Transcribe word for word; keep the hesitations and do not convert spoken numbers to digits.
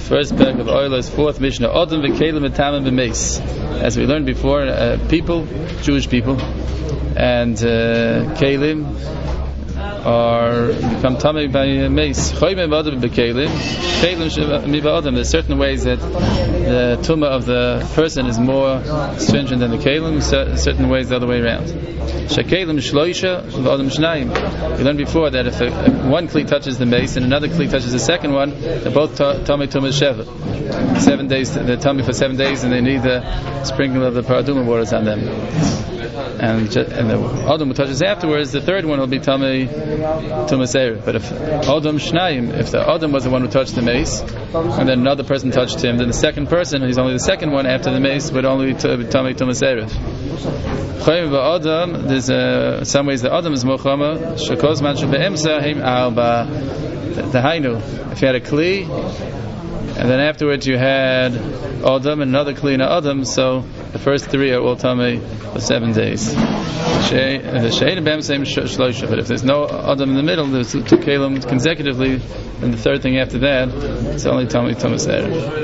First parak of Oilos, fourth Mishnah. Odom v'kelim v'tamim b'meis. As we learned before, uh, people, Jewish people, and uh, kelim are become tamei by mace. Choyme v'odom b'kelim, kelim mi v'odom. There's certain ways that the tumah of the person is more stringent than the kelim. Certain ways the other way around. Shekelim shloisha v'odom shnayim. We learned before that if, a, if one kli touches the mace and another kli touches the second one, they're both tamei tumah sheva. Seven days, they're tamei for seven days, and they need the sprinkle of the paraduma waters on them. And, just, and the Odom who touches afterwards, the third one will be Tamei Tumaseir. But if Odom Shnayim, if the Odom was the one who touched the mace, and then another person touched him, then the second person, he's only the second one after the mace, would only be Tamei Tumaseir. Chayim v'Odom, there's uh, some ways the Odom is Mochama, Shakos Man Shabbe'emsa Him Alba. The Hainu, if you had a Kli, and then afterwards you had Odom and another Kli and Odom, so the first three are all Tamei for seven days. But if there's no Odom in the middle, there's two Kelim consecutively, and the third thing after that, it's only Tamei Tumas Erev.